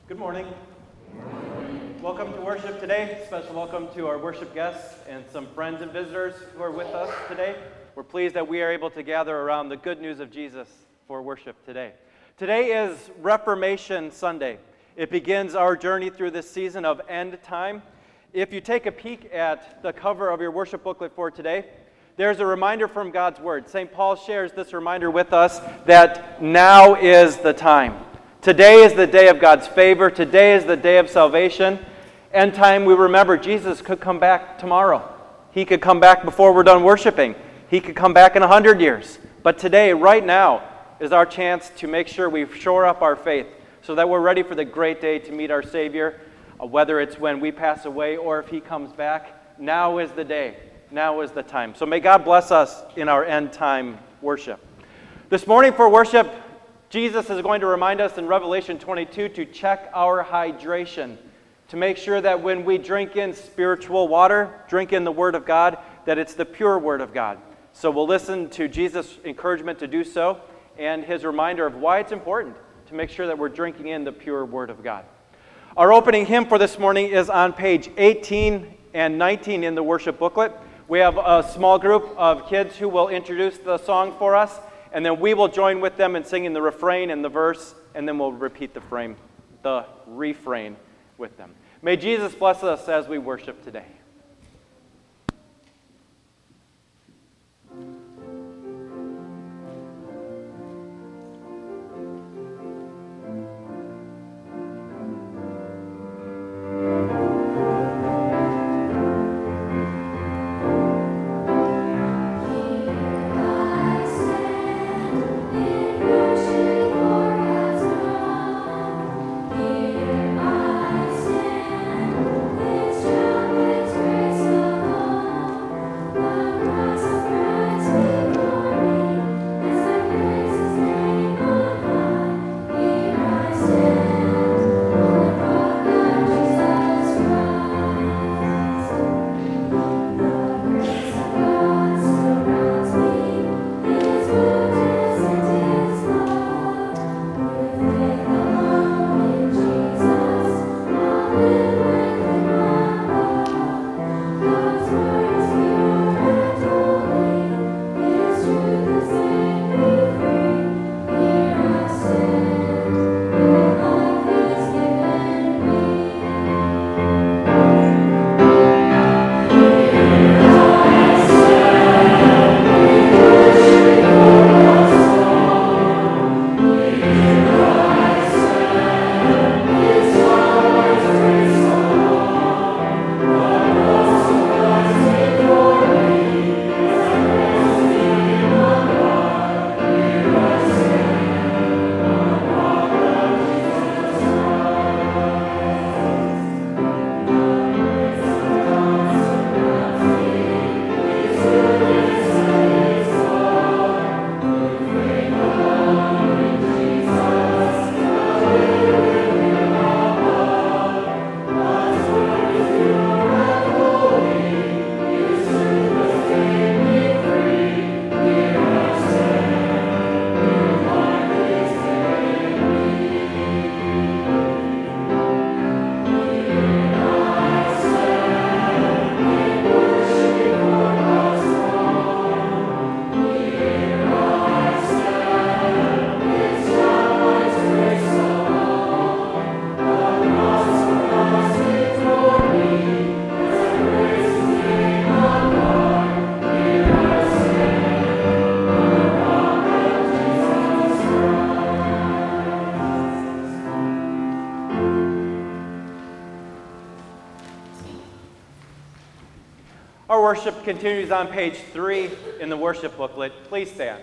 Good morning. Welcome to worship today. Special welcome to our worship guests and some friends and visitors who are with us today. We're pleased that we are able to gather around the good news of Jesus for worship today. Today is Reformation Sunday. It begins our journey through this season of end time. If you take a peek at the cover of your worship booklet for today, there's a reminder from God's Word. St. Paul shares this reminder with us that now is the time. Today is the day of God's favor. Today is the day of salvation. End time, we remember Jesus could come back tomorrow. He could come back before we're done worshiping. He could come back in 100 years. But today, right now, is our chance to make sure we shore up our faith so that we're ready for the great day to meet our Savior, whether it's when we pass away or if He comes back. Now is the day. Now is the time. So may God bless us in our end time worship. This morning for worship, Jesus is going to remind us in Revelation 22 to check our hydration, to make sure that when we drink in spiritual water, drink in the Word of God, that it's the pure Word of God. So we'll listen to Jesus' encouragement to do so and His reminder of why it's important to make sure that we're drinking in the pure Word of God. Our opening hymn for this morning is on page 18 and 19 in the worship booklet. We have a small group of kids who will introduce the song for us, and then we will join with them in singing the refrain and the verse, and then we'll repeat the refrain with them. May Jesus bless us as we worship today. Our worship continues on page 3 in the worship booklet. Please stand.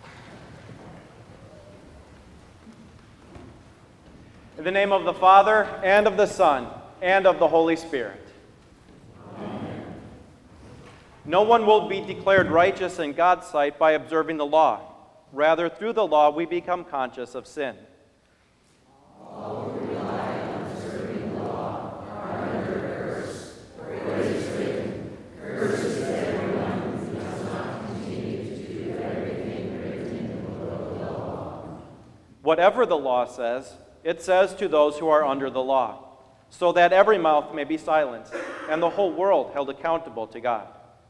In the name of the Father, and of the Son, and of the Holy Spirit. Amen. No one will be declared righteous in God's sight by observing the law. Rather, through the law, we become conscious of sin. All who rely on observing the law are under a curse, for it is written, "Cursed is everyone who does not continue to do everything written in the book of the law." Whatever the law says, it says to those who are under the law, so that every mouth may be silenced, and the whole world held accountable to God.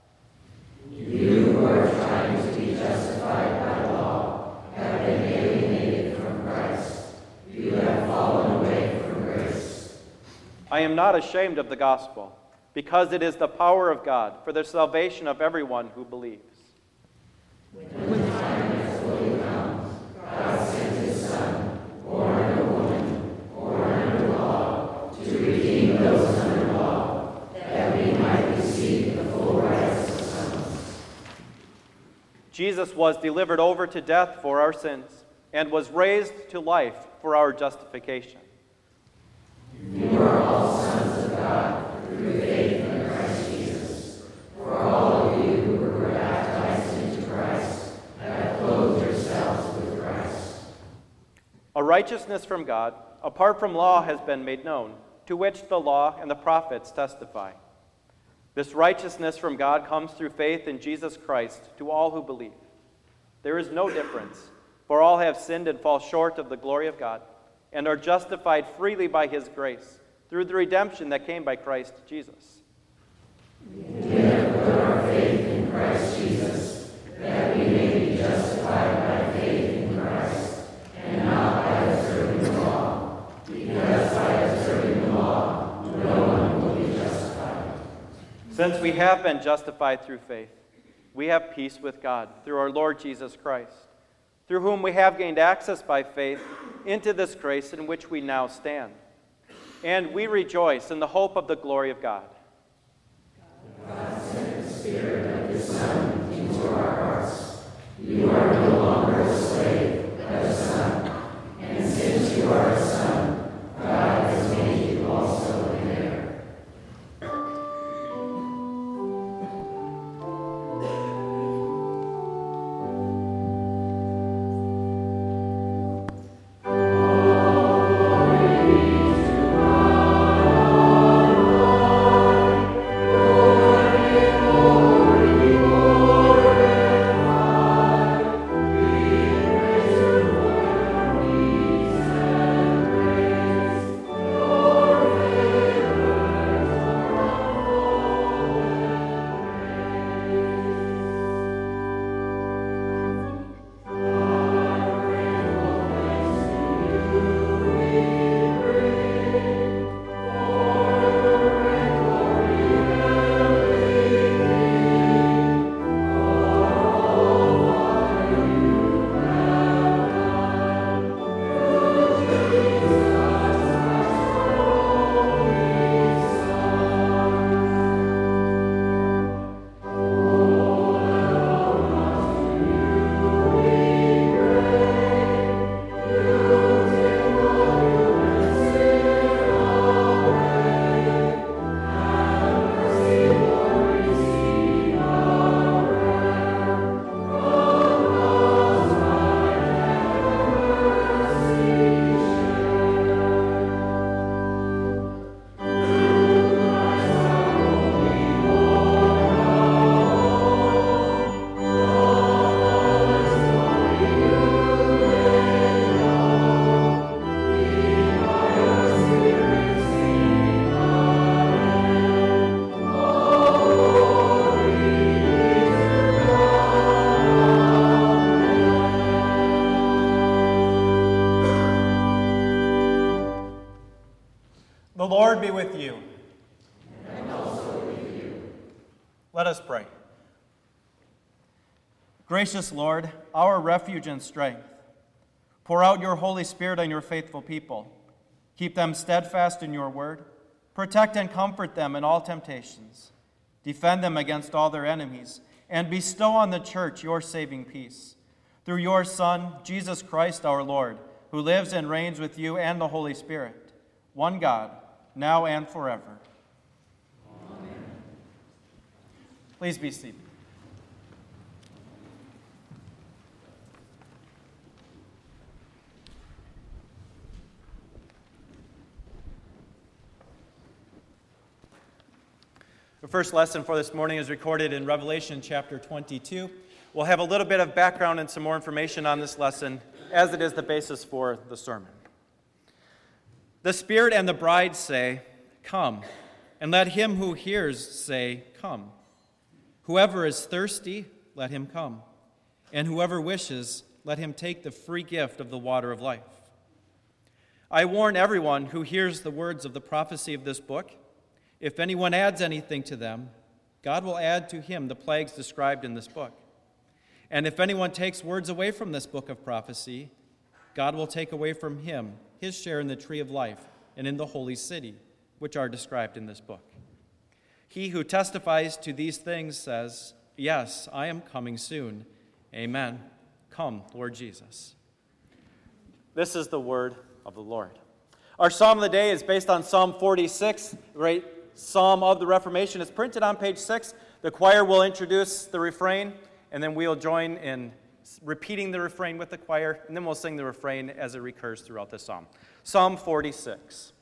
You who are trying to be justified by law have been alienated from Christ. You have fallen away from grace. I am not ashamed of the gospel, because it is the power of God for the salvation of everyone who believes. When the time has fully come, God sent his Son, born of a woman, born under law, to redeem those under law, that we might receive the full rights of sons. Jesus was delivered over to death for our sins and was raised to life for our justification. You are all sons of God through faith in Christ Jesus. For all of you who were baptized into Christ have clothed yourselves with Christ. A righteousness from God, apart from law, has been made known, to which the law and the prophets testify. This righteousness from God comes through faith in Jesus Christ to all who believe. There is no difference, for all have sinned and fall short of the glory of God, and are justified freely by his grace, through the redemption that came by Christ Jesus. We have put our faith in Christ Jesus, that we may be justified by faith in Christ, and not by observing the law, because by observing the law, no one will be justified. Since we have been justified through faith, we have peace with God through our Lord Jesus Christ, through whom we have gained access by faith into this grace in which we now stand. And we rejoice in the hope of the glory of God. God sent the Spirit of his Son into our hearts. You are no longer a slave, but a son. And since you are a son, God has made you also an heir. The Lord be with you. And also with you. Let us pray. Gracious Lord, our refuge and strength, pour out your Holy Spirit on your faithful people. Keep them steadfast in your word. Protect and comfort them in all temptations. Defend them against all their enemies, and bestow on the church your saving peace. Through your Son, Jesus Christ our Lord, who lives and reigns with you and the Holy Spirit, one God, now and forever. Amen. Please be seated. The first lesson for this morning is recorded in Revelation chapter 22. We'll have a little bit of background and some more information on this lesson, as it is the basis for the sermon. The Spirit and the bride say, "Come," and let him who hears say, "Come." Whoever is thirsty, let him come, and whoever wishes, let him take the free gift of the water of life. I warn everyone who hears the words of the prophecy of this book, if anyone adds anything to them, God will add to him the plagues described in this book. And if anyone takes words away from this book of prophecy, God will take away from him his share in the tree of life and in the holy city, which are described in this book. He who testifies to these things says, "Yes, I am coming soon. Amen. Come, Lord Jesus." This is the word of the Lord. Our psalm of the day is based on Psalm 46, the great psalm of the Reformation. It's printed on page 6. The choir will introduce the refrain, and then we'll join in repeating the refrain with the choir, and then we'll sing the refrain as it recurs throughout the psalm. Psalm 46.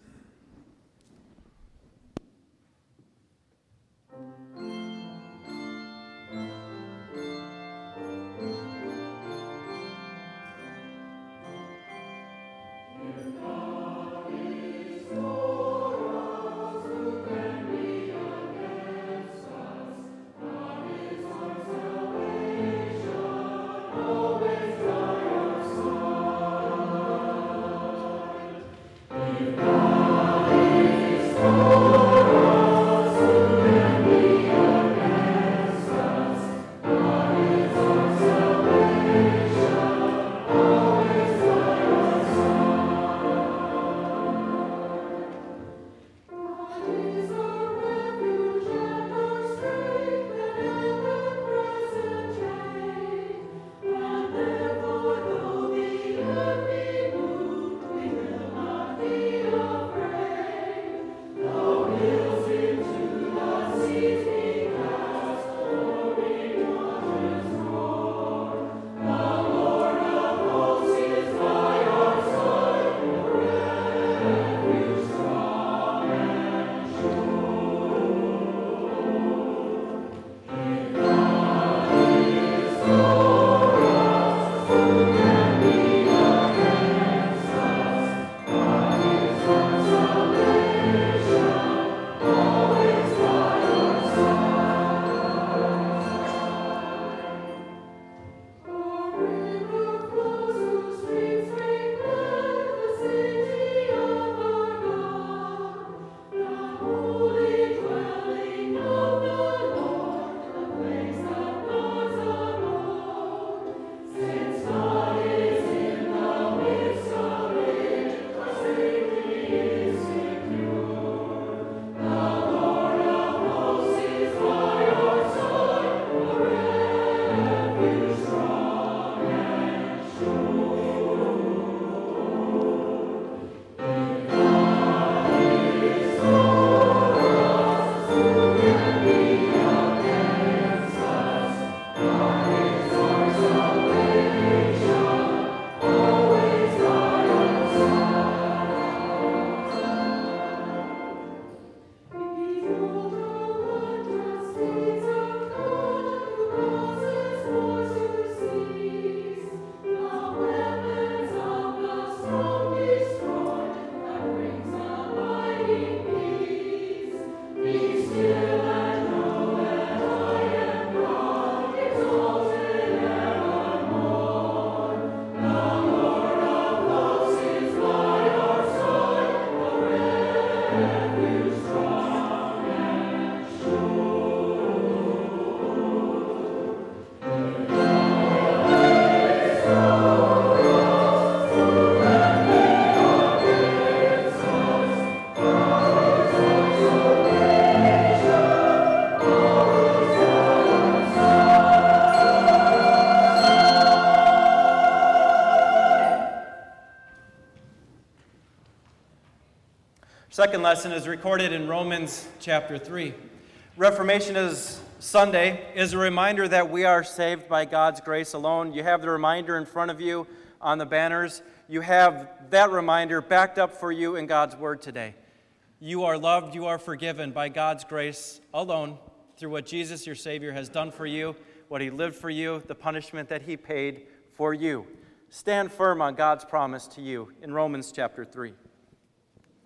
Second lesson is recorded in Romans chapter 3. Reformation is Sunday is a reminder that we are saved by God's grace alone. You have the reminder in front of you on the banners. You have that reminder backed up for you in God's word today. You are loved, you are forgiven by God's grace alone through what Jesus, your Savior, has done for you, what he lived for you, the punishment that he paid for you. Stand firm on God's promise to you in Romans chapter 3.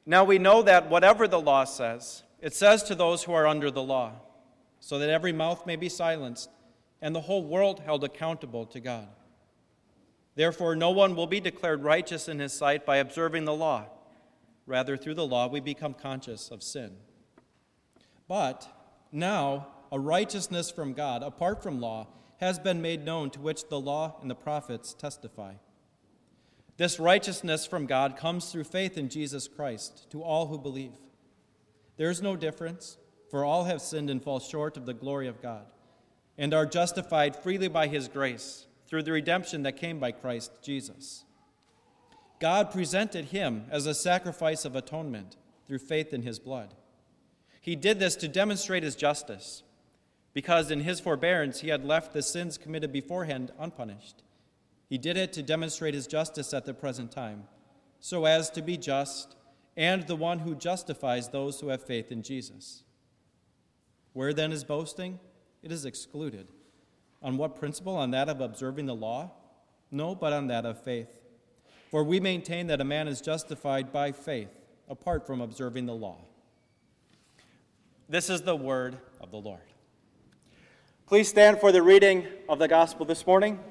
Now we know that whatever the law says, it says to those who are under the law, so that every mouth may be silenced and the whole world held accountable to God. Therefore, no one will be declared righteous in his sight by observing the law. Rather, through the law, we become conscious of sin. But now, a righteousness from God, apart from law, has been made known, to which the law and the prophets testify. This righteousness from God comes through faith in Jesus Christ to all who believe. There is no difference, for all have sinned and fall short of the glory of God, and are justified freely by his grace through the redemption that came by Christ Jesus. God presented him as a sacrifice of atonement through faith in his blood. He did this to demonstrate his justice, because in his forbearance he had left the sins committed beforehand unpunished. He did it to demonstrate his justice at the present time, so as to be just and the one who justifies those who have faith in Jesus. Where then is boasting? It is excluded. On what principle? On that of observing the law? No, but on that of faith. For we maintain that a man is justified by faith, apart from observing the law. This is the word of the Lord. Please stand for the reading of the gospel this morning.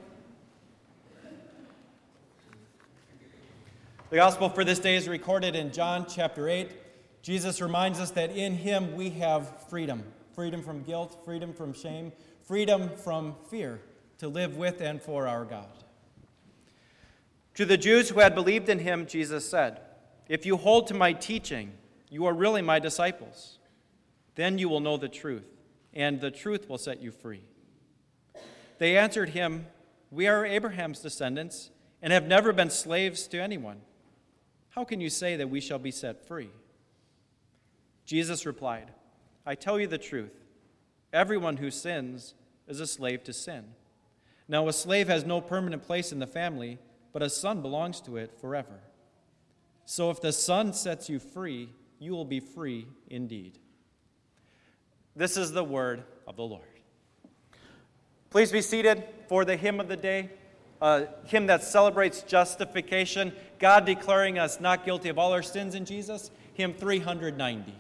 The gospel for this day is recorded in John chapter 8. Jesus reminds us that in him we have freedom. Freedom from guilt, freedom from shame, freedom from fear to live with and for our God. To the Jews who had believed in him, Jesus said, "If you hold to my teaching, you are really my disciples. Then you will know the truth, and the truth will set you free." They answered him, "We are Abraham's descendants and have never been slaves to anyone. How can you say that we shall be set free?" Jesus replied, "I tell you the truth. Everyone who sins is a slave to sin. Now a slave has no permanent place in the family, but a son belongs to it forever. So if the Son sets you free, you will be free indeed." This is the word of the Lord. Please be seated for the hymn of the day, a hymn that celebrates justification, God declaring us not guilty of all our sins in Jesus, hymn 390.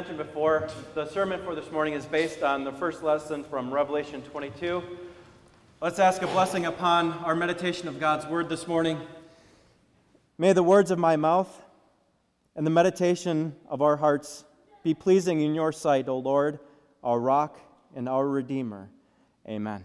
mentioned before, the sermon for this morning is based on the first lesson from Revelation 22. Let's ask a blessing upon our meditation of God's Word this morning. May the words of my mouth and the meditation of our hearts be pleasing in your sight, O Lord, our rock and our Redeemer. Amen.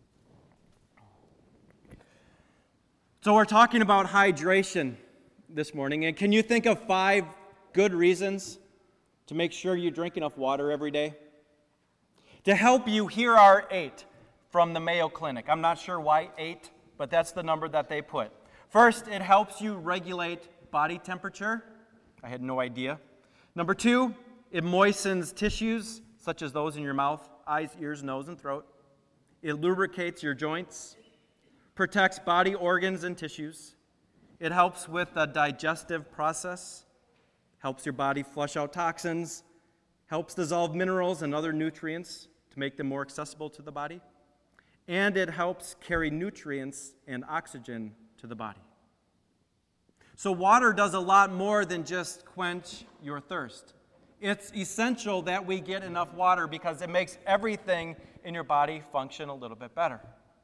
So we're talking about hydration this morning, and can you think of 5 good reasons to make sure you drink enough water every day? To help you, here are 8 from the Mayo Clinic. I'm not sure why 8, but that's the number that they put. First, it helps you regulate body temperature. I had no idea. Number 2, it moistens tissues, such as those in your mouth, eyes, ears, nose, and throat. It lubricates your joints, protects body organs and tissues. It helps with the digestive process, helps your body flush out toxins, helps dissolve minerals and other nutrients to make them more accessible to the body, and it helps carry nutrients and oxygen to the body. So water does a lot more than just quench your thirst. It's essential that we get enough water because it makes everything in your body function a little bit better.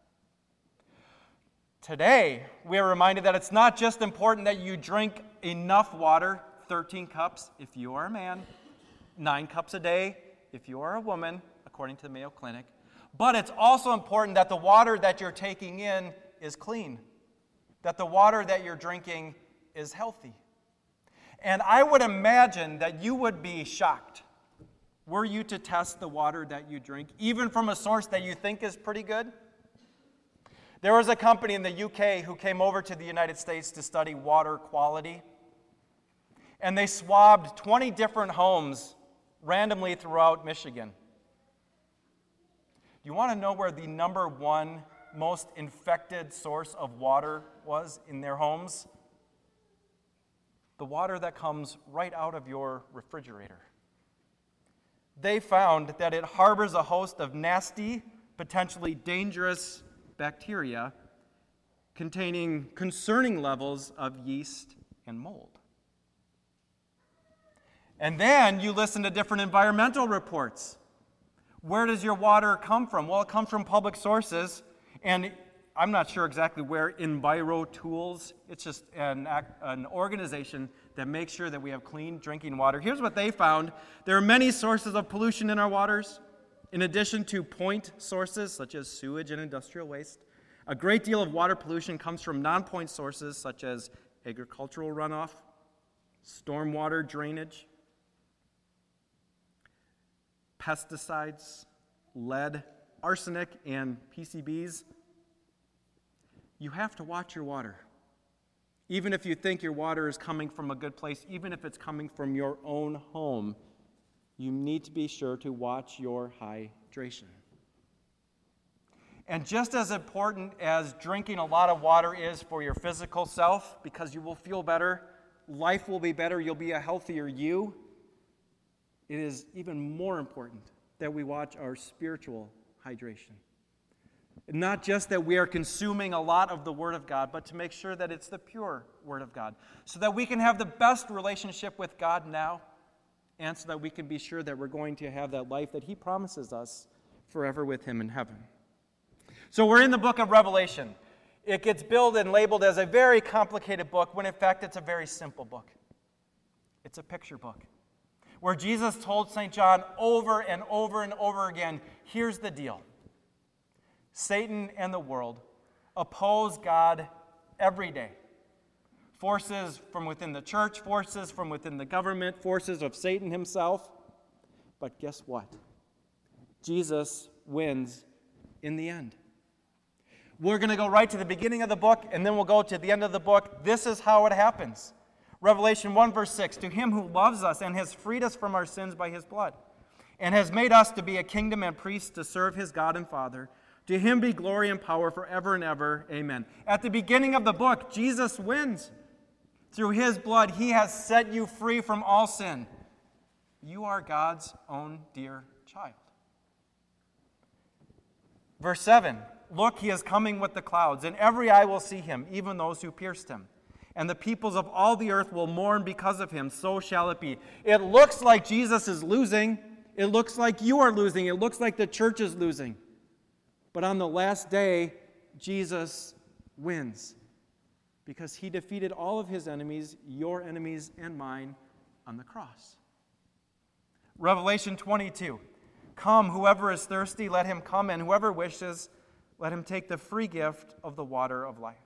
Today, we are reminded that it's not just important that you drink enough water, 13 cups if you are a man, 9 cups a day if you are a woman, according to the Mayo Clinic, but it's also important that the water that you're taking in is clean, that the water that you're drinking is healthy. And I would imagine that you would be shocked were you to test the water that you drink, even from a source that you think is pretty good. There was a company in the UK who came over to the United States to study water quality, and they swabbed 20 different homes randomly throughout Michigan. You want to know where the number 1 most infected source of water was in their homes? The water that comes right out of your refrigerator. They found that it harbors a host of nasty, potentially dangerous bacteria containing concerning levels of yeast and mold. And then you listen to different environmental reports. Where does your water come from? Well, it comes from public sources, and I'm not sure exactly where. EnviroTools, it's just an organization that makes sure that we have clean drinking water. Here's what they found. There are many sources of pollution in our waters. In addition to point sources, such as sewage and industrial waste, a great deal of water pollution comes from non-point sources, such as agricultural runoff, stormwater drainage, pesticides, lead, arsenic, and PCBs. You have to watch your water. Even if you think your water is coming from a good place, even if it's coming from your own home, you need to be sure to watch your hydration. And just as important as drinking a lot of water is for your physical self, because you will feel better, life will be better, you'll be a healthier you, it is even more important that we watch our spiritual hydration. Not just that we are consuming a lot of the Word of God, but to make sure that it's the pure Word of God, so that we can have the best relationship with God now, and so that we can be sure that we're going to have that life that He promises us forever with Him in heaven. So we're in the book of Revelation. It gets billed and labeled as a very complicated book, when in fact it's a very simple book. It's a picture book, where Jesus told St. John over and over and over again, here's the deal. Satan and the world oppose God every day. Forces from within the church, forces from within the government, forces of Satan himself. But guess what? Jesus wins in the end. We're going to go right to the beginning of the book, and then we'll go to the end of the book. This is how it happens. Revelation 1, verse 6, to Him who loves us and has freed us from our sins by His blood, and has made us to be a kingdom and priests to serve His God and Father, to Him be glory and power forever and ever. Amen. At the beginning of the book, Jesus wins. Through His blood, He has set you free from all sin. You are God's own dear child. Verse 7, look, He is coming with the clouds, and every eye will see Him, even those who pierced Him. and the peoples of all the earth will mourn because of him. So shall it be. It looks like Jesus is losing. It looks like you are losing. It looks like the church is losing. But on the last day, Jesus wins because he defeated all of his enemies, your enemies and mine, on the cross. Revelation 22. Come, whoever is thirsty, let him come, and whoever wishes, let him take the free gift of the water of life.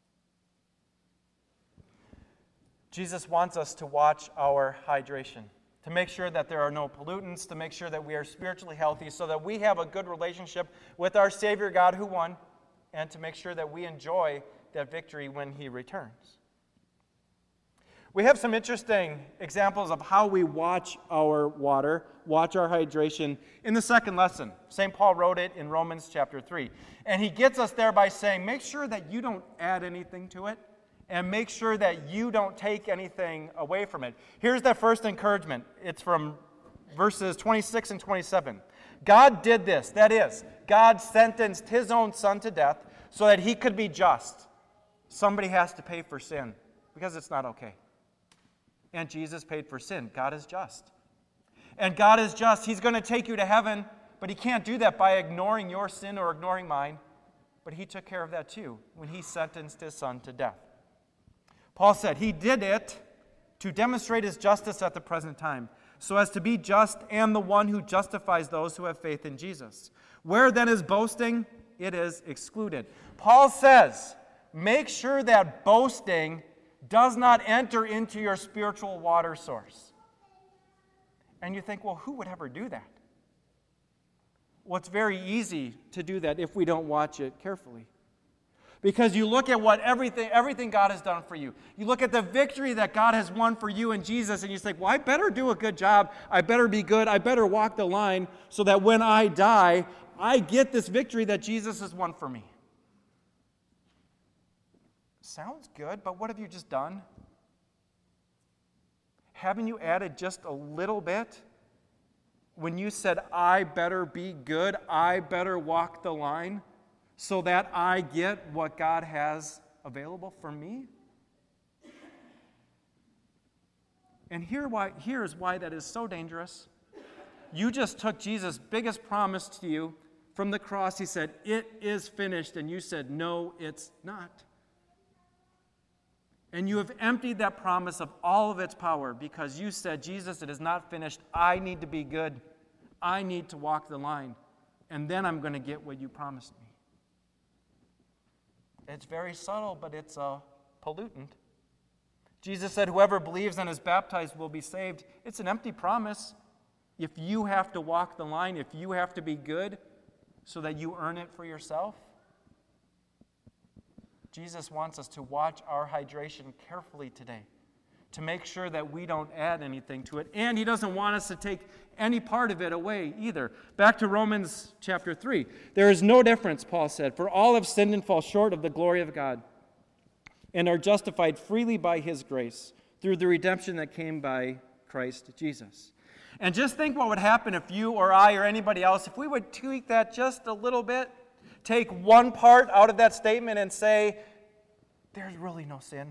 Jesus wants us to watch our hydration, to make sure that there are no pollutants, to make sure that we are spiritually healthy, so that we have a good relationship with our Savior God who won, and to make sure that we enjoy that victory when he returns. We have some interesting examples of how we watch our water, watch our hydration in the second lesson. St. Paul wrote it in Romans chapter 3. And he gets us there by saying, make sure that you don't add anything to it, and make sure that you don't take anything away from it. Here's the first encouragement. It's from verses 26 and 27. God did this. That is, God sentenced his own Son to death so that he could be just. Somebody has to pay for sin because it's not okay. And Jesus paid for sin. God is just. And God is just. He's going to take you to heaven, but he can't do that by ignoring your sin or ignoring mine. But he took care of that too when he sentenced his Son to death. Paul said he did it to demonstrate his justice at the present time, so as to be just and the one who justifies those who have faith in Jesus. Where then is boasting? It is excluded. Paul says, make sure that boasting does not enter into your spiritual water source. And you think, well, who would ever do that? Well, it's very easy to do that if we don't watch it carefully. Because you look at what everything God has done for you. You look at the victory that God has won for you in Jesus, and you think, well, I better do a good job. I better be good. I better walk the line so that when I die, I get this victory that Jesus has won for me. Sounds good, but what have you just done? Haven't you added just a little bit? When you said, I better be good, I better walk the line, so that I get what God has available for me? And here's why that is so dangerous. You just took Jesus' biggest promise to you from the cross. He said, it is finished. And you said, no, it's not. And you have emptied that promise of all of its power because you said, Jesus, it is not finished. I need to be good. I need to walk the line. And then I'm going to get what you promised me. It's very subtle, but it's a pollutant. Jesus said, whoever believes and is baptized will be saved. It's an empty promise. If you have to walk the line, if you have to be good so that you earn it for yourself, Jesus wants us to watch our hydration carefully today, to make sure that we don't add anything to it. And he doesn't want us to take any part of it away either. Back to Romans chapter 3. There is no difference, Paul said, for all have sinned and fall short of the glory of God and are justified freely by his grace through the redemption that came by Christ Jesus. And just think what would happen if you or I or anybody else, if we would tweak that just a little bit, take one part out of that statement and say, there's really no sin.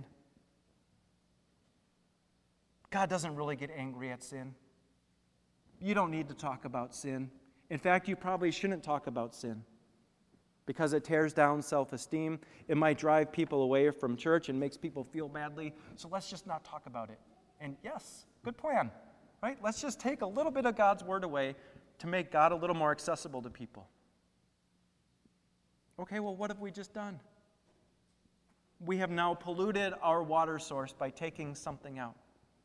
God doesn't really get angry at sin. You don't need to talk about sin. In fact, you probably shouldn't talk about sin because it tears down self-esteem. It might drive people away from church and makes people feel badly. So let's just not talk about it. And yes, good plan, right? Let's just take a little bit of God's word away to make God a little more accessible to people. Okay, well, what have we just done? We have now polluted our water source by taking something out.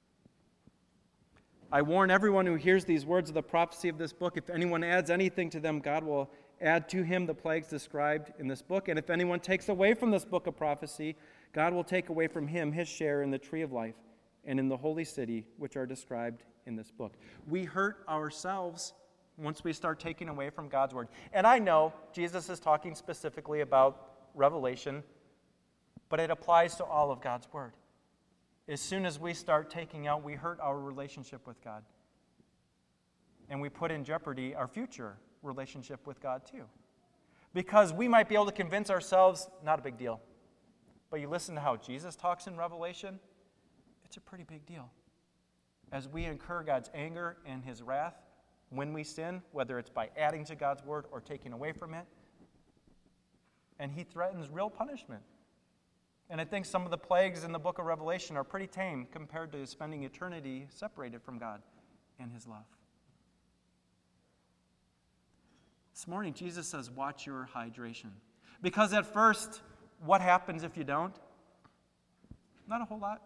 I warn everyone who hears these words of the prophecy of this book, if anyone adds anything to them, God will add to him the plagues described in this book. And if anyone takes away from this book of prophecy, God will take away from him his share in the tree of life and in the holy city, which are described in this book. We hurt ourselves once we start taking away from God's word. And I know Jesus is talking specifically about Revelation, but it applies to all of God's word. As soon as we start taking out, we hurt our relationship with God. And we put in jeopardy our future relationship with God too. Because we might be able to convince ourselves, not a big deal. But you listen to how Jesus talks in Revelation, it's a pretty big deal. As we incur God's anger and his wrath when we sin, whether it's by adding to God's word or taking away from it, and he threatens real punishment. And I think some of the plagues in the book of Revelation are pretty tame compared to spending eternity separated from God and his love. This morning, Jesus says, watch your hydration. Because at first, what happens if you don't? Not a whole lot.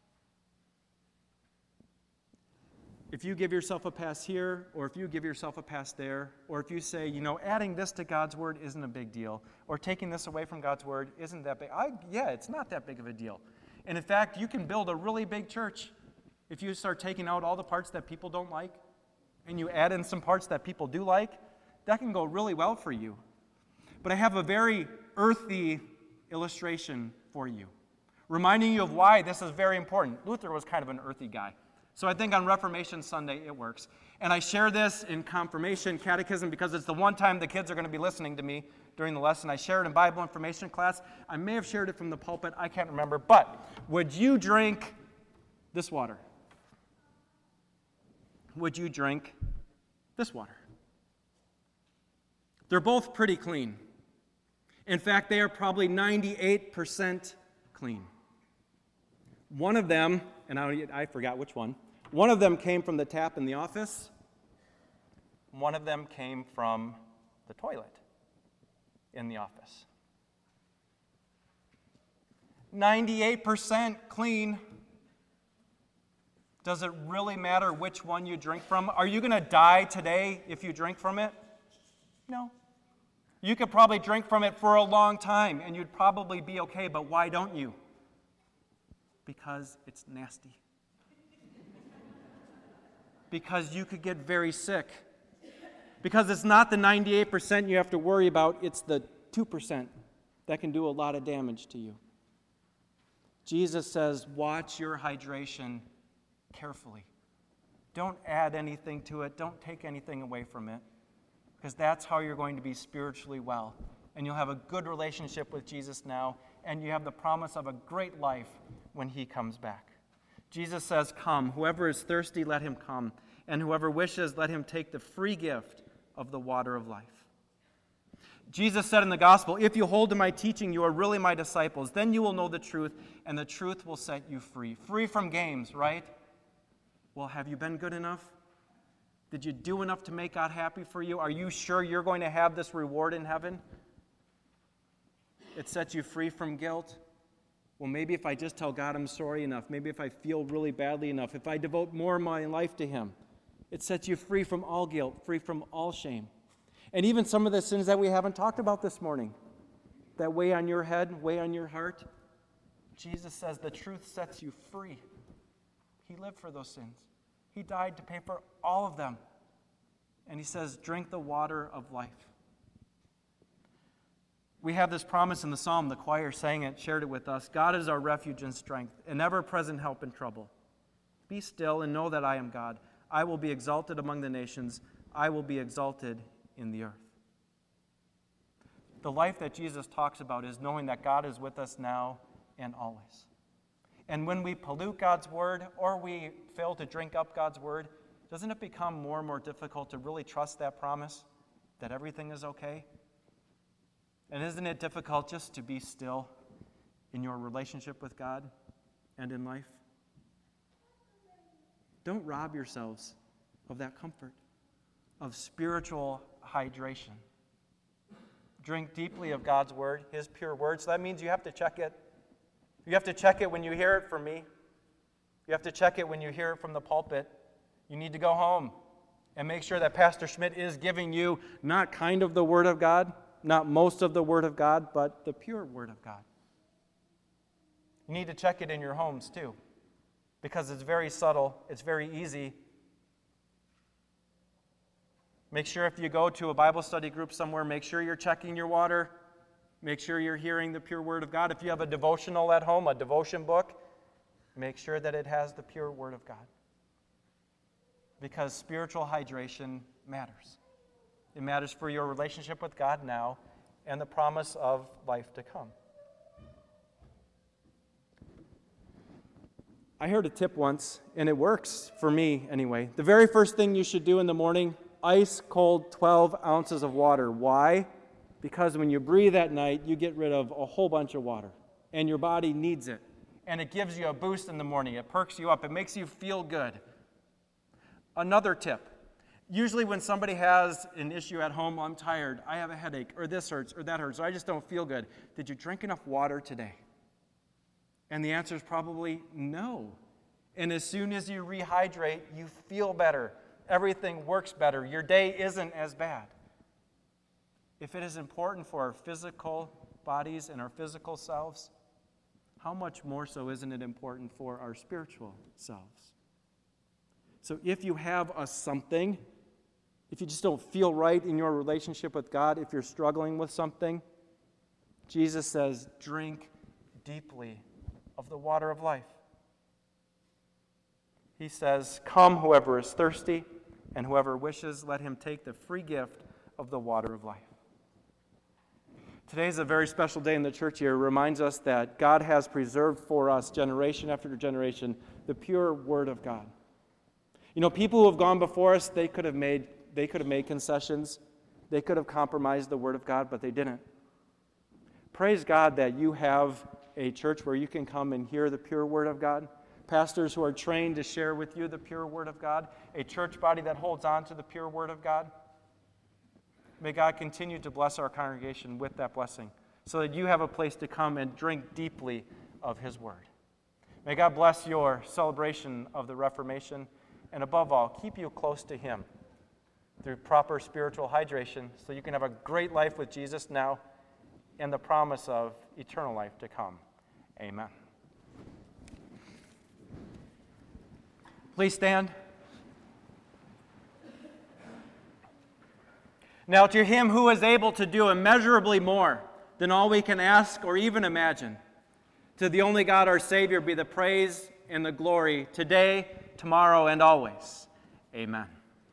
If you give yourself a pass here, or if you give yourself a pass there, or if you say, adding this to God's word isn't a big deal, or taking this away from God's word isn't that big. It's not that big of a deal. And in fact, you can build a really big church if you start taking out all the parts that people don't like, and you add in some parts that people do like. That can go really well for you. But I have a very earthy illustration for you, reminding you of why this is very important. Luther was kind of an earthy guy. So I think on Reformation Sunday it works. And I share this in confirmation, catechism, because it's the one time the kids are going to be listening to me during the lesson. I share it in Bible information class. I may have shared it from the pulpit. I can't remember. But would you drink this water? Would you drink this water? They're both pretty clean. In fact, they are probably 98% clean. One of them, and I forgot which one, one of them came from the tap in the office. One of them came from the toilet in the office. 98% clean. Does it really matter which one you drink from? Are you going to die today if you drink from it? No. You could probably drink from it for a long time, and you'd probably be okay, but why don't you? Because it's nasty. Because you could get very sick. Because it's not the 98% you have to worry about, it's the 2% that can do a lot of damage to you. Jesus says, watch your hydration carefully. Don't add anything to it. Don't take anything away from it. Because that's how you're going to be spiritually well. And you'll have a good relationship with Jesus now, and you have the promise of a great life when he comes back. Jesus says, come. Whoever is thirsty, let him come. And whoever wishes, let him take the free gift of the water of life. Jesus said in the gospel, if you hold to my teaching, you are really my disciples. Then you will know the truth, and the truth will set you free. Free from games, right? Well, have you been good enough? Did you do enough to make God happy for you? Are you sure you're going to have this reward in heaven? It sets you free from guilt. Well, maybe if I just tell God I'm sorry enough, maybe if I feel really badly enough, if I devote more of my life to him, it sets you free from all guilt, free from all shame. And even some of the sins that we haven't talked about this morning, that weigh on your head, weigh on your heart, Jesus says the truth sets you free. He lived for those sins. He died to pay for all of them. And he says, drink the water of life. We have this promise in the psalm, the choir sang it, shared it with us. God is our refuge and strength, an ever-present help in trouble. Be still and know that I am God. I will be exalted among the nations. I will be exalted in the earth. The life that Jesus talks about is knowing that God is with us now and always. And when we pollute God's word or we fail to drink up God's word, doesn't it become more and more difficult to really trust that promise that everything is okay? And isn't it difficult just to be still in your relationship with God and in life? Don't rob yourselves of that comfort, of spiritual hydration. Drink deeply of God's word, his pure word. So that means you have to check it. You have to check it when you hear it from me. You have to check it when you hear it from the pulpit. You need to go home and make sure that Pastor Schmidt is giving you not kind of the Word of God, not most of the Word of God, but the pure Word of God. You need to check it in your homes too, because it's very subtle, it's very easy. Make sure if you go to a Bible study group somewhere, make sure you're checking your water. Make sure you're hearing the pure Word of God. If you have a devotional at home, a devotion book, make sure that it has the pure Word of God. Because spiritual hydration matters. It matters for your relationship with God now and the promise of life to come. I heard a tip once, and it works for me anyway. The very first thing you should do in the morning, ice cold 12 ounces of water. Why? Because when you breathe at night, you get rid of a whole bunch of water, and your body needs it. And it gives you a boost in the morning. It perks you up. It makes you feel good. Another tip. Usually when somebody has an issue at home, I'm tired, I have a headache, or this hurts, or that hurts, or I just don't feel good. Did you drink enough water today? And the answer is probably no. And as soon as you rehydrate, you feel better. Everything works better. Your day isn't as bad. If it is important for our physical bodies and our physical selves, how much more so isn't it important for our spiritual selves? So if you have a something, if you just don't feel right in your relationship with God, if you're struggling with something, Jesus says, drink deeply of the water of life. He says, come whoever is thirsty, and whoever wishes, let him take the free gift of the water of life. Today is a very special day in the church year. It reminds us that God has preserved for us, generation after generation, the pure Word of God. You know, people who have gone before us, they could have made concessions. They could have compromised the Word of God, but they didn't. Praise God that you have a church where you can come and hear the pure Word of God. Pastors who are trained to share with you the pure Word of God. A church body that holds on to the pure Word of God. May God continue to bless our congregation with that blessing so that you have a place to come and drink deeply of His Word. May God bless your celebration of the Reformation, and above all, keep you close to Him through proper spiritual hydration so you can have a great life with Jesus now and the promise of eternal life to come. Amen. Please stand. Now to Him who is able to do immeasurably more than all we can ask or even imagine, to the only God our Savior be the praise and the glory today, tomorrow, and always. Amen.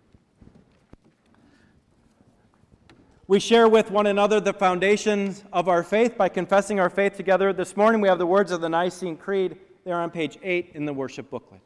We share with one another the foundations of our faith by confessing our faith together. This morning we have the words of the Nicene Creed. They're on page 8 in the worship booklet.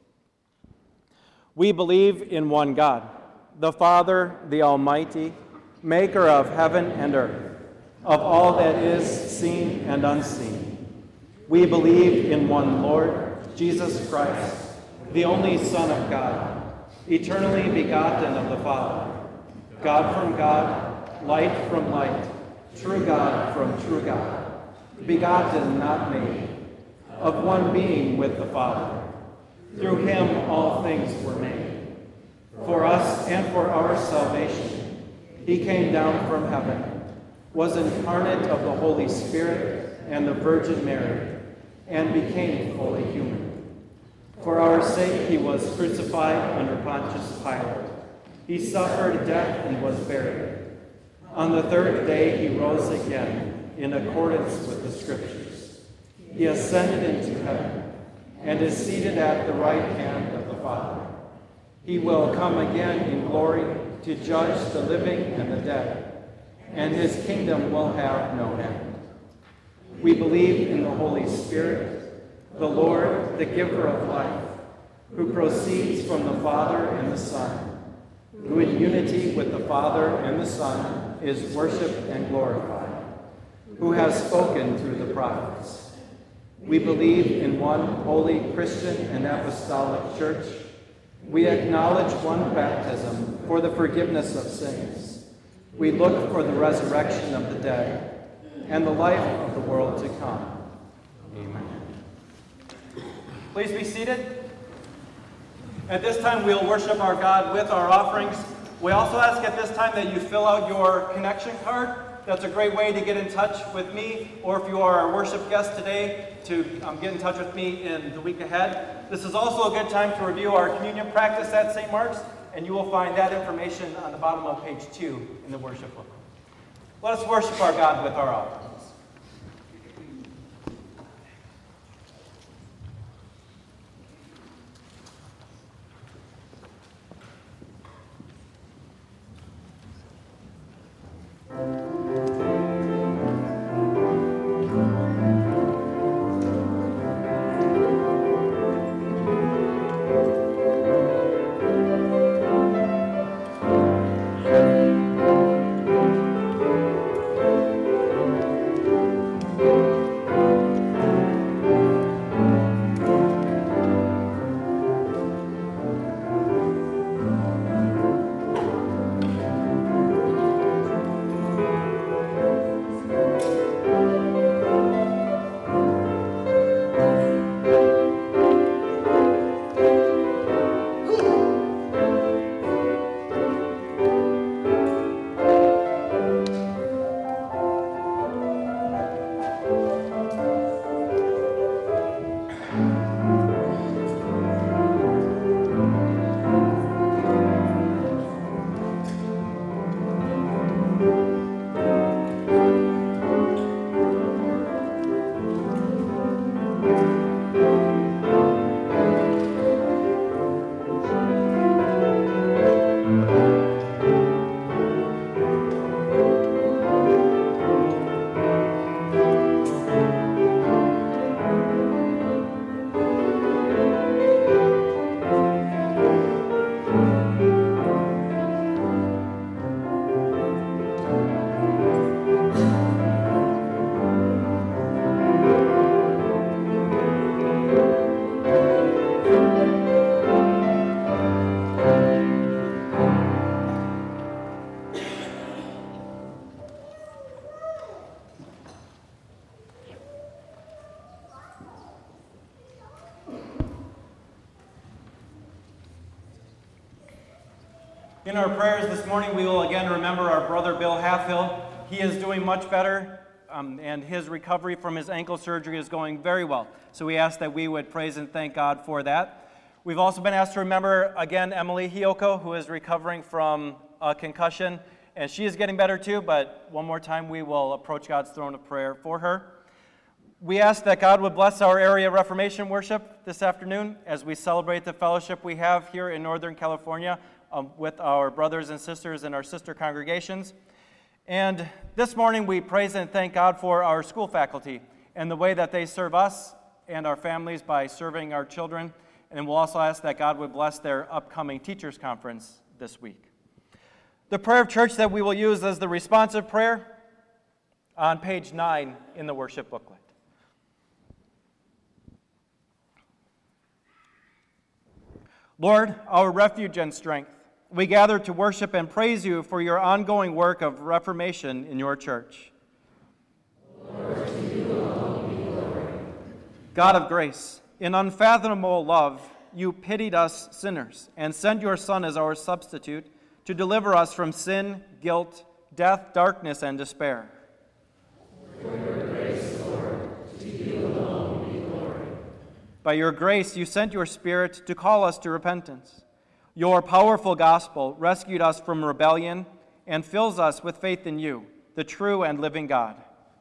We believe in one God, the Father, the Almighty, maker of heaven and earth, of all that is seen and unseen. We believe in one Lord, Jesus Christ, the only Son of God, eternally begotten of the Father, God from God, light from light, true God from true God, begotten, not made, of one being with the Father. Through Him all things were made. For us and for our salvation, He came down from heaven, was incarnate of the Holy Spirit and the Virgin Mary, and became fully human. For our sake He was crucified under Pontius Pilate. He suffered death and was buried. On the third day He rose again in accordance with the Scriptures. He ascended into heaven and is seated at the right hand of the Father. He will come again in glory to judge the living and the dead, and His kingdom will have no end. We believe in the Holy Spirit, the Lord, the giver of life, who proceeds from the Father and the Son, who in unity with the Father and the Son is worshipped and glorified, who has spoken through the prophets. We believe in one holy Christian and apostolic church. We acknowledge one baptism for the forgiveness of sins. We look for the resurrection of the dead and the life of the world to come. Amen. Please be seated. At this time, we'll worship our God with our offerings. We also ask at this time that you fill out your connection card. That's a great way to get in touch with me, or if you are a worship guest today, to get in touch with me in the week ahead. This is also a good time to review our communion practice at St. Mark's, and you will find that information on the bottom of page 2 in the worship book. Let us worship our God with our offerings. In our prayers this morning, we will again remember our brother Bill Halfhill. He is doing much better, and his recovery from his ankle surgery is going very well. So we ask that we would praise and thank God for that. We've also been asked to remember, again, Emily Hioko, who is recovering from a concussion, and she is getting better too, but one more time we will approach God's throne of prayer for her. We ask that God would bless our area Reformation worship this afternoon as we celebrate the fellowship we have here in Northern California with our brothers and sisters and our sister congregations. And this morning we praise and thank God for our school faculty and the way that they serve us and our families by serving our children. And we'll also ask that God would bless their upcoming teachers conference this week. The prayer of church that we will use is the responsive prayer on page 9 in the worship booklet. Lord, our refuge and strength, we gather to worship and praise you for your ongoing work of reformation in your church. Lord, to you alone be glory. God of grace, in unfathomable love, you pitied us sinners and sent your Son as our substitute to deliver us from sin, guilt, death, darkness, and despair. For your grace, Lord, to you alone be glory. By your grace, you sent your Spirit to call us to repentance. Your powerful gospel rescued us from rebellion and fills us with faith in you, the true and living God.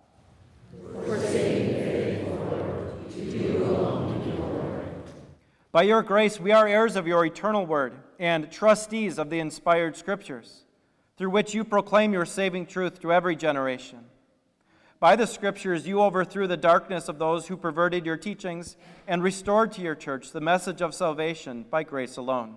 For saving faith, Lord, to you alone be glory. By your grace, we are heirs of your eternal word and trustees of the inspired scriptures, through which you proclaim your saving truth to every generation. By the scriptures, you overthrew the darkness of those who perverted your teachings and restored to your church the message of salvation by grace alone.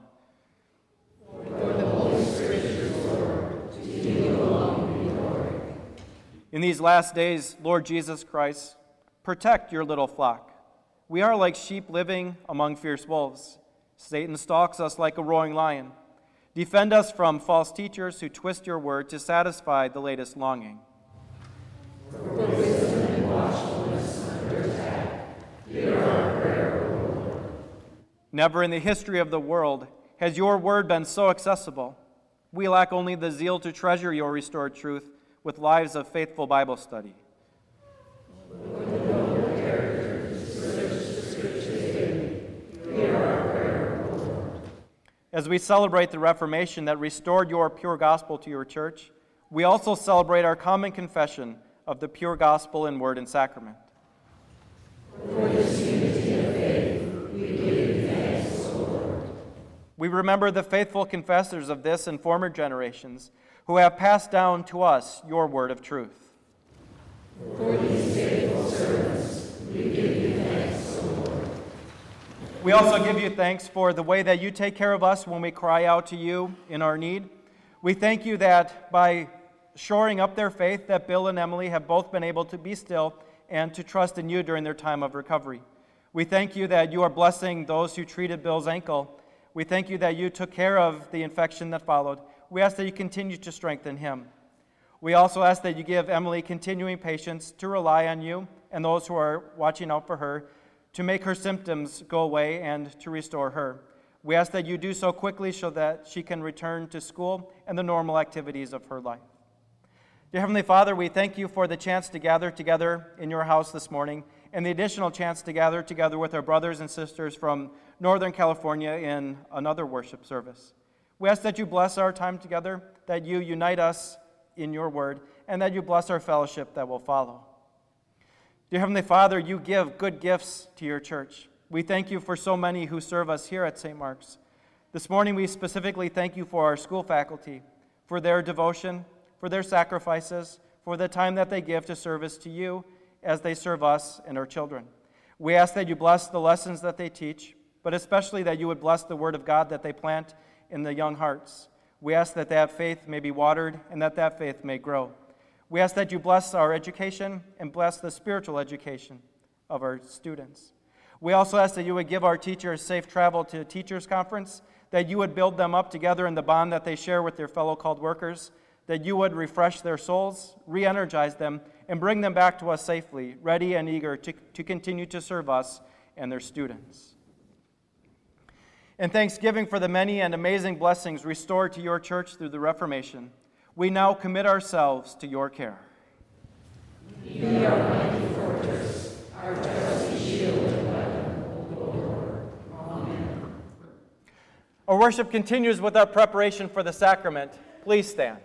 For the Holy Scriptures, Lord, to you alone be glory. In these last days, Lord Jesus Christ, protect your little flock. We are like sheep living among fierce wolves. Satan stalks us like a roaring lion. Defend us from false teachers who twist your word to satisfy the latest longing. For wisdom and watchfulness under attack, hear our prayer, O Lord. Never in the history of the world has your word been so accessible. We lack only the zeal to treasure your restored truth with lives of faithful Bible study. Lord, the noble character to search the Scriptures daily, hear our prayer, O Lord. As we celebrate the Reformation that restored your pure gospel to your church, we also celebrate our common confession of the pure gospel in word and sacrament. For this unity of faith, we give you thanks, O Lord. We remember the faithful confessors of this and former generations who have passed down to us your word of truth. For these faithful servants, we give you thanks, O Lord. We also give you thanks for the way that you take care of us when we cry out to you in our need. We thank you that by shoring up their faith, that Bill and Emily have both been able to be still and to trust in you during their time of recovery. We thank you that you are blessing those who treated Bill's ankle. We thank you that you took care of the infection that followed. We ask that you continue to strengthen him. We also ask that you give Emily continuing patience to rely on you and those who are watching out for her to make her symptoms go away and to restore her. We ask that you do so quickly so that she can return to school and the normal activities of her life. Dear Heavenly Father, we thank you for the chance to gather together in your house this morning and the additional chance to gather together with our brothers and sisters from Northern California in another worship service. We ask that you bless our time together, that you unite us in your word, and that you bless our fellowship that will follow. Dear Heavenly Father, you give good gifts to your church. We thank you for so many who serve us here at St. Mark's. This morning we specifically thank you for our school faculty, for their devotion, for their sacrifices, for the time that they give to service to you as they serve us and our children. We ask that you bless the lessons that they teach, but especially that you would bless the word of God that they plant in the young hearts. We ask that that faith may be watered and that that faith may grow. We ask that you bless our education and bless the spiritual education of our students. We also ask that you would give our teachers safe travel to Teachers Conference, that you would build them up together in the bond that they share with their fellow called workers, that you would refresh their souls, re-energize them, and bring them back to us safely, ready and eager to continue to serve us and their students. In thanksgiving for the many and amazing blessings restored to your church through the Reformation, we now commit ourselves to your care. Be our mighty fortress, our trusty shield and weapon, O Lord. Amen. Our worship continues with our preparation for the sacrament. Please stand.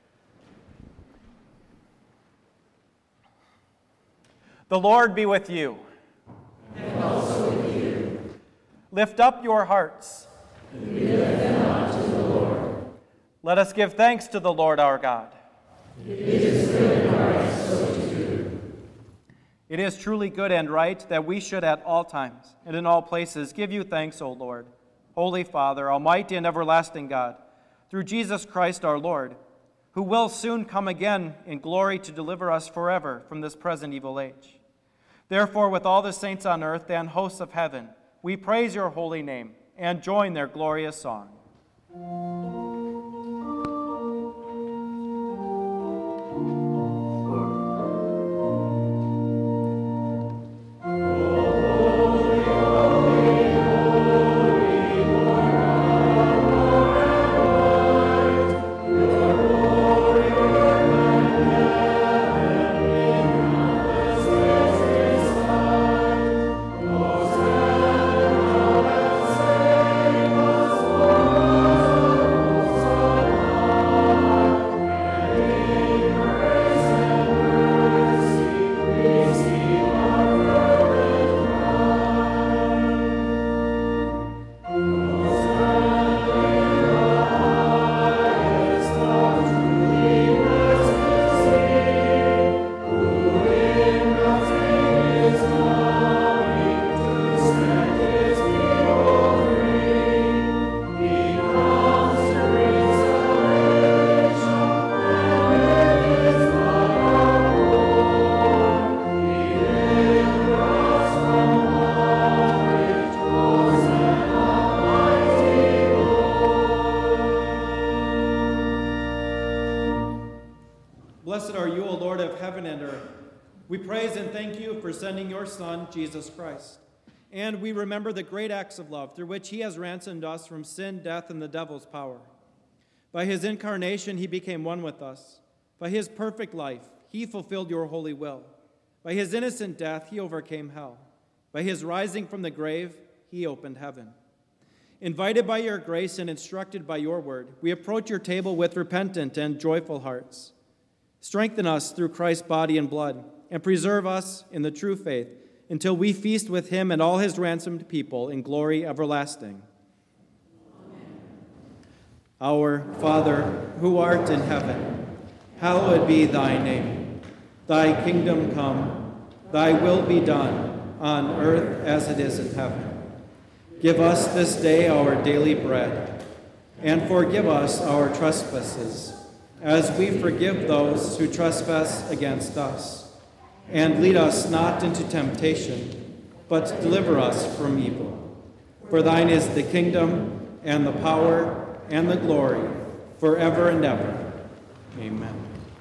The Lord be with you. And also with you. Lift up your hearts. We lift them up to the Lord. Let us give thanks to the Lord our God. It is good and right so to do. It is truly good and right that we should at all times and in all places give you thanks, O Lord, Holy Father, almighty and everlasting God, through Jesus Christ our Lord, who will soon come again in glory to deliver us forever from this present evil age. Therefore, with all the saints on earth and hosts of heaven, we praise your holy name and join their glorious song. Blessed are you, O Lord of heaven and earth. We praise and thank you for sending your Son, Jesus Christ. And we remember the great acts of love through which he has ransomed us from sin, death, and the devil's power. By his incarnation, he became one with us. By his perfect life, he fulfilled your holy will. By his innocent death, he overcame hell. By his rising from the grave, he opened heaven. Invited by your grace and instructed by your word, we approach your table with repentant and joyful hearts. Strengthen us through Christ's body and blood, and preserve us in the true faith until we feast with him and all his ransomed people in glory everlasting. Amen. Our Father, who art in heaven, hallowed be thy name. Thy kingdom come, thy will be done, on earth as it is in heaven. Give us this day our daily bread, and forgive us our trespasses, as we forgive those who trespass against us. And lead us not into temptation, but deliver us from evil. For thine is the kingdom, and the power, and the glory, forever and ever. Amen.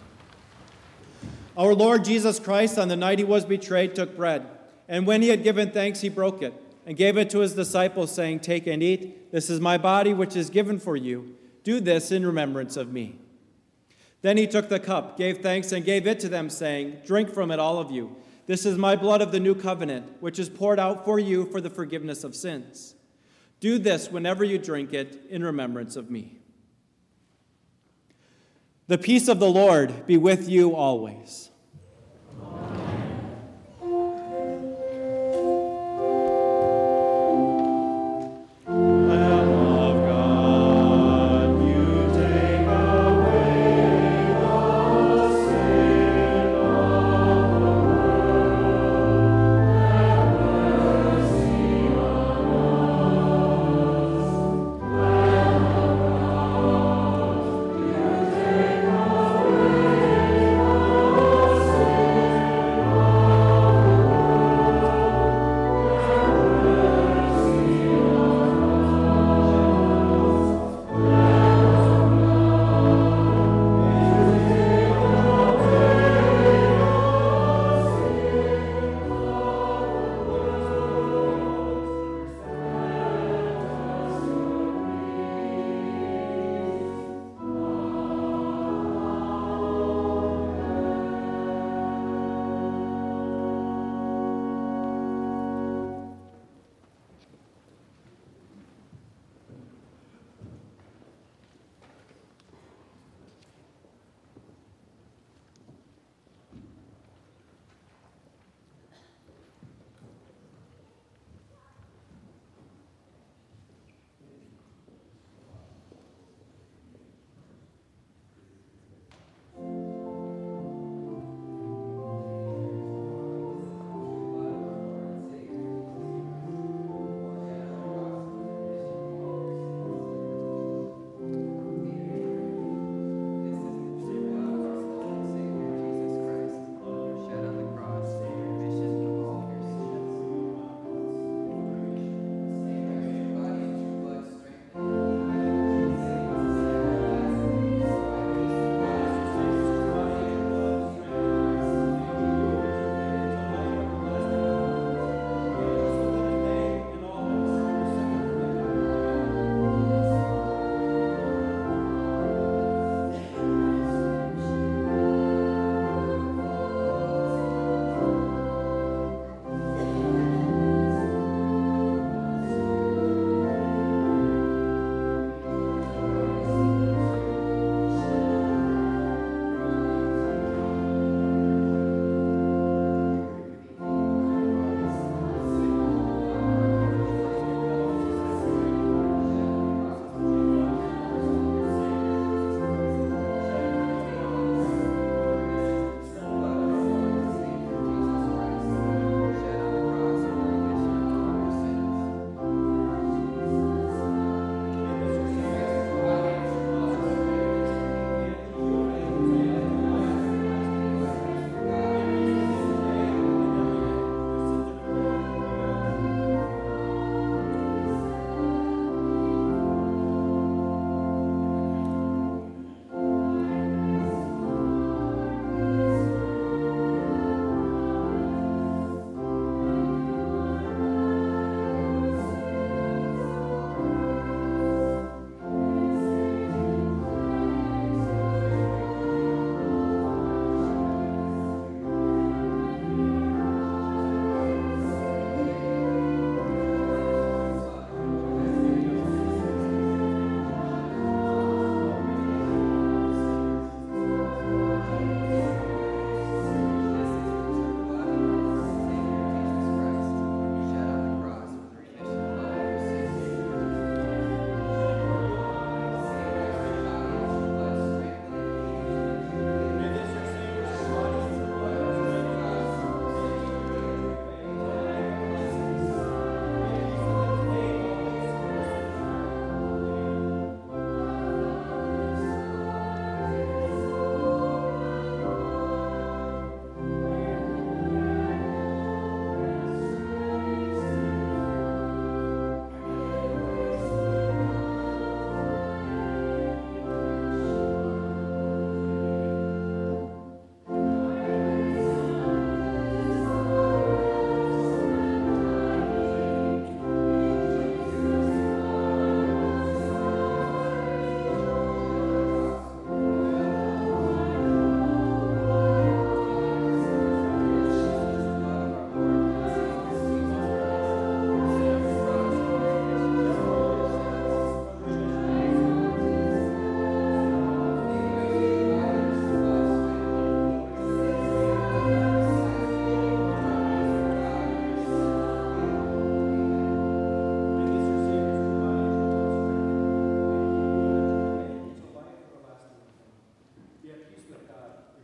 Our Lord Jesus Christ, on the night he was betrayed, took bread, and when he had given thanks, he broke it, and gave it to his disciples, saying, "Take and eat. This is my body, which is given for you. Do this in remembrance of me." Then he took the cup, gave thanks, and gave it to them, saying, "Drink from it, all of you. This is my blood of the new covenant, which is poured out for you for the forgiveness of sins. Do this whenever you drink it in remembrance of me." The peace of the Lord be with you always. Oh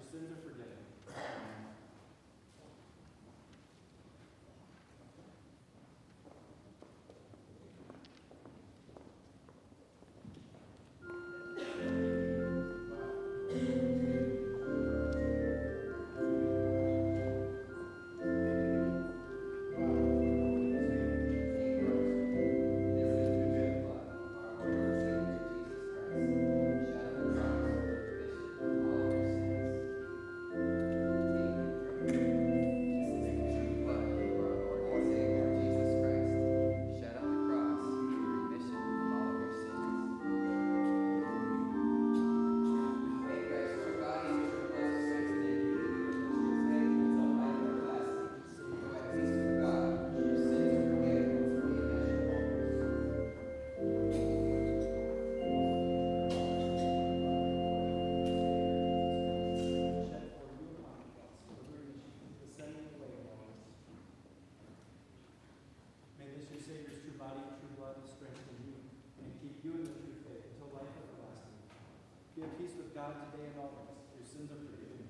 sins are forgiven. Be at peace with God today and always. Your sins are forgiven.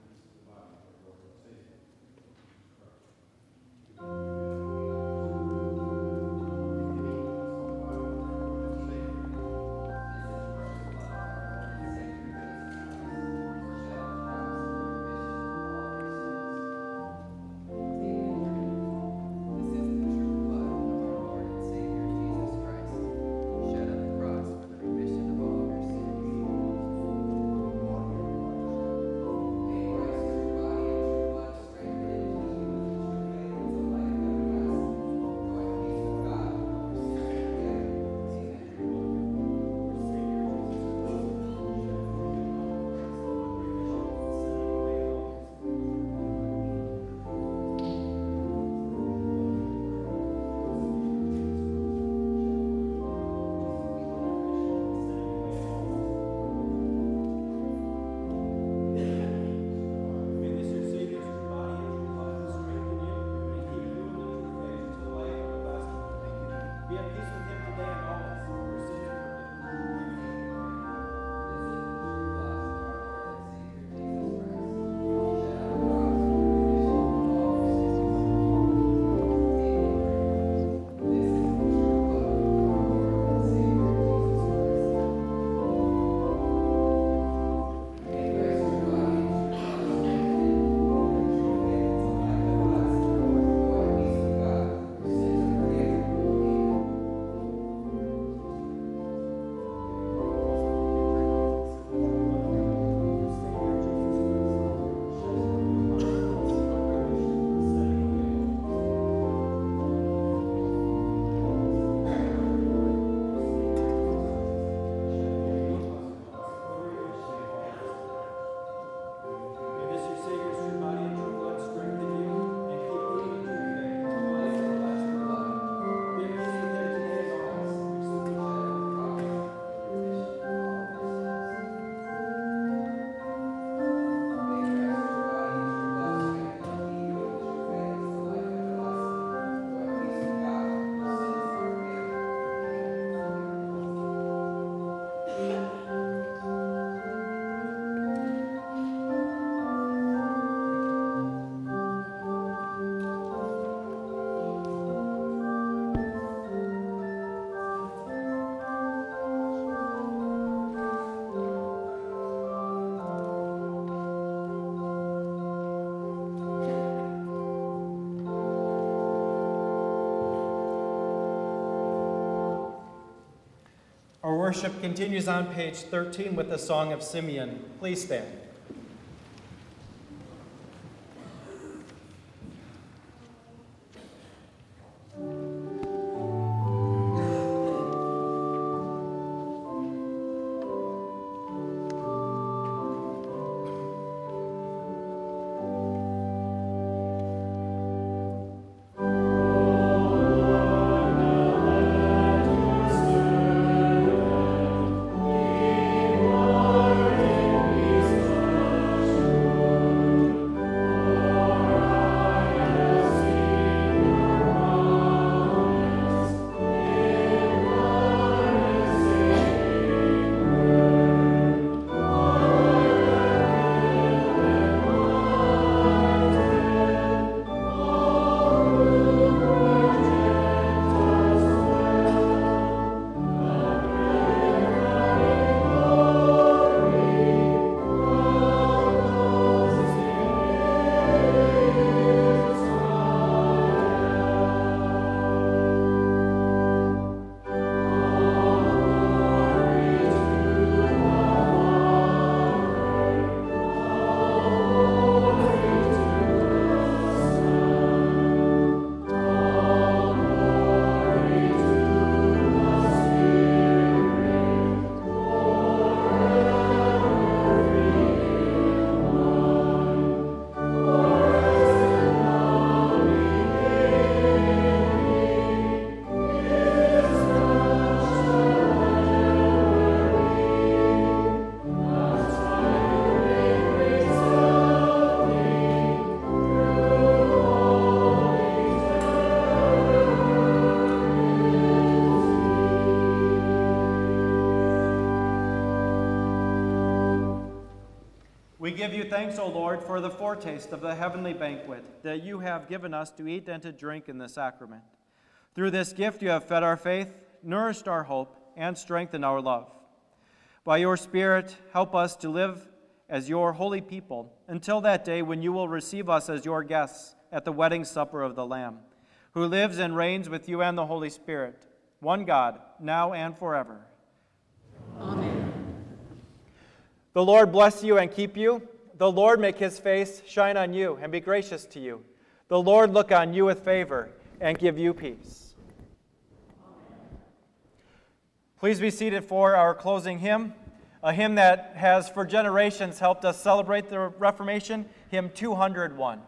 Our worship continues on page 13 with the Song of Simeon. Please stand. Lord, give you thanks, O Lord, for the foretaste of the heavenly banquet that you have given us to eat and to drink in the sacrament. Through this gift you have fed our faith, nourished our hope, and strengthened our love. By your Spirit, help us to live as your holy people until that day when you will receive us as your guests at the wedding supper of the Lamb, who lives and reigns with you and the Holy Spirit, one God, now and forever. Amen. The Lord bless you and keep you. The Lord make his face shine on you and be gracious to you. The Lord look on you with favor and give you peace. Please be seated for our closing hymn, a hymn that has for generations helped us celebrate the Reformation, hymn 201.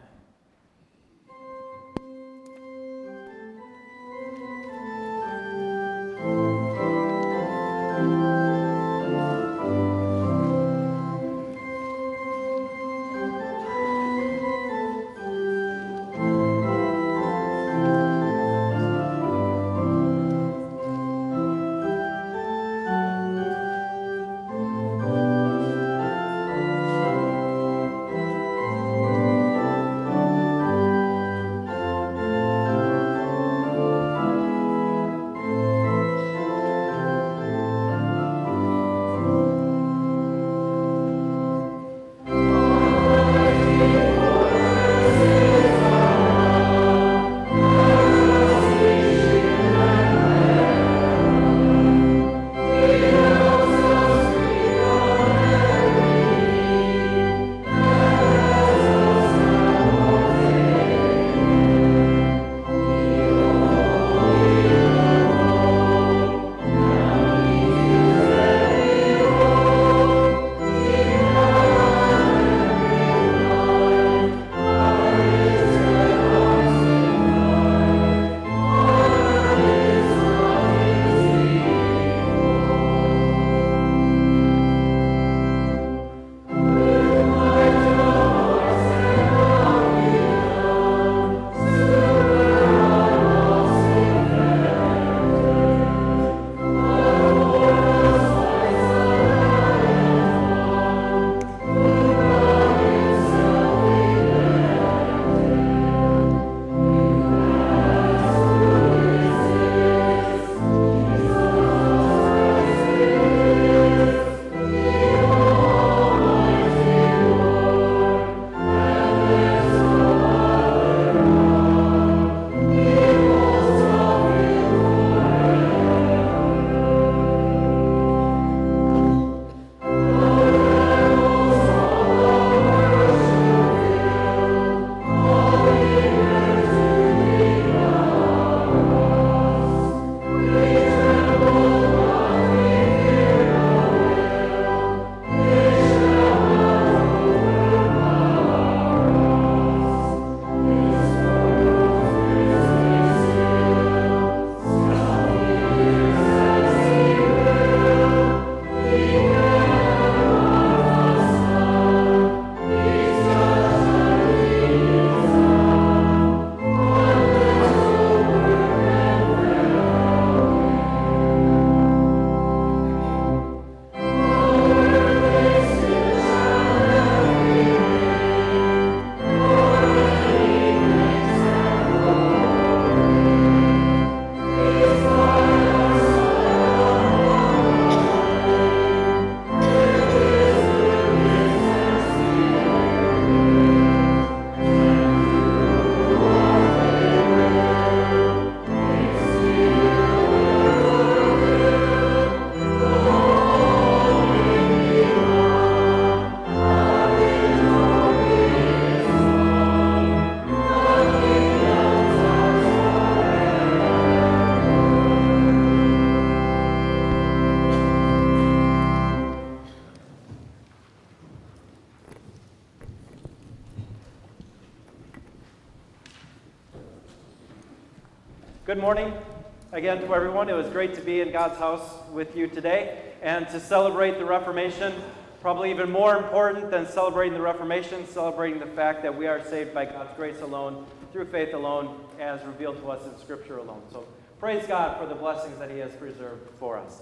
Good morning again to everyone. It was great to be in God's house with you today and to celebrate the Reformation. Probably even more important than celebrating the Reformation, celebrating the fact that we are saved by God's grace alone, through faith alone, as revealed to us in Scripture alone. So praise God for the blessings that He has preserved for us.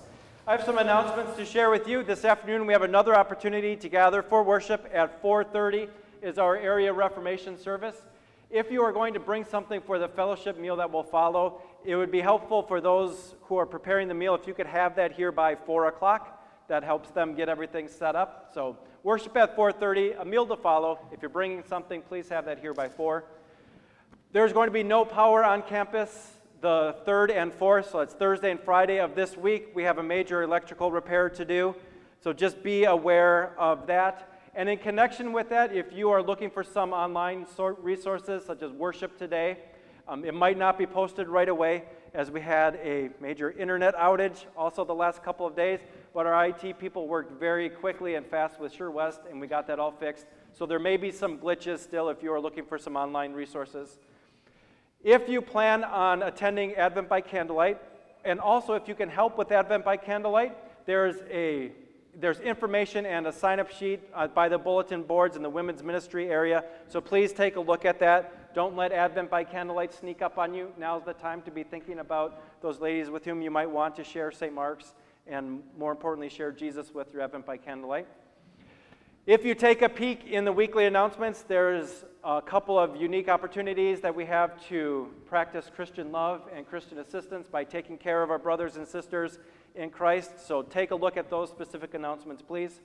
I have some announcements to share with you. This afternoon we have another opportunity to gather for worship at 4:30 is our area Reformation service. If you are going to bring something for the fellowship meal that will follow, it would be helpful for those who are preparing the meal if you could have that here by 4 o'clock. That helps them get everything set up. So worship at 4:30, a meal to follow. If you're bringing something, please have that here by 4. There's going to be no power on campus the 3rd and 4th, so it's Thursday and Friday of this week. We have a major electrical repair to do, so just be aware of that. And in connection with that, if you are looking for some online resources such as Worship Today, it might not be posted right away as we had a major internet outage also the last couple of days, but our IT people worked very quickly and fast with SureWest, and we got that all fixed. So there may be some glitches still if you are looking for some online resources. If you plan on attending Advent by Candlelight, and also if you can help with Advent by Candlelight, there's information and a sign-up sheet by the bulletin boards in the women's ministry area, so please take a look at that. Don't let Advent by Candlelight sneak up on you. Now's the time to be thinking about those ladies with whom you might want to share St. Mark's, and more importantly, share Jesus with through Advent by Candlelight. If you take a peek in the weekly announcements, there's a couple of unique opportunities that we have to practice Christian love and Christian assistance by taking care of our brothers and sisters in Christ. So take a look at those specific announcements, please.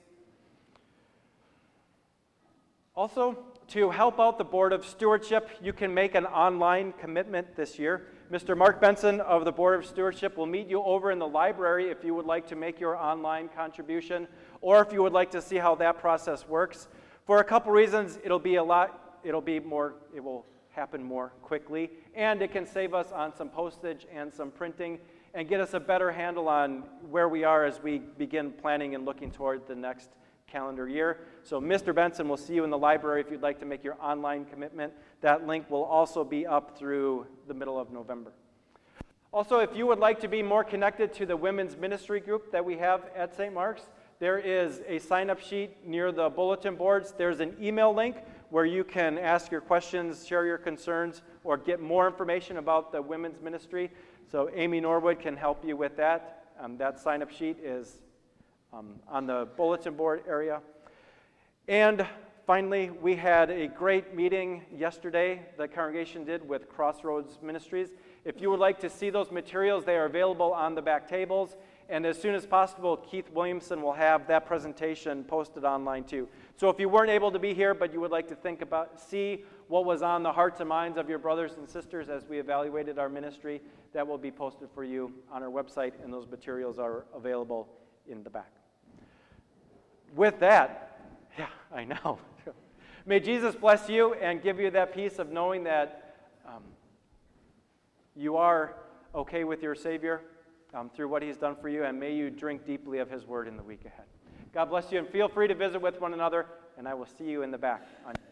Also, to help out the Board of Stewardship, you can make an online commitment this year. Mr. Mark Benson of the Board of Stewardship will meet you over in the library if you would like to make your online contribution, or if you would like to see how that process works. For a couple reasons, it will happen more quickly, and it can save us on some postage and some printing, and get us a better handle on where we are as we begin planning and looking toward the next calendar year. So Mr. Benson will see you in the library if you'd like to make your online commitment. That link will also be up through the middle of November. Also, if you would like to be more connected to the women's ministry group that we have at St. Mark's, there is a sign-up sheet near the bulletin boards. There's an email link where you can ask your questions, share your concerns, or get more information about the women's ministry. So Amy Norwood can help you with that. That sign-up sheet is on the bulletin board area. And finally, we had a great meeting yesterday, the congregation did, with Crossroads Ministries. If you would like to see those materials, they are available on the back tables. And as soon as possible, Keith Williamson will have that presentation posted online too. So if you weren't able to be here, but you would like to see what was on the hearts and minds of your brothers and sisters as we evaluated our ministry, that will be posted for you on our website, and those materials are available in the back. With that, yeah, I know. May Jesus bless you and give you that peace of knowing that you are okay with your Savior through what He's done for you, and may you drink deeply of His word in the week ahead. God bless you, and feel free to visit with one another, and I will see you in the back.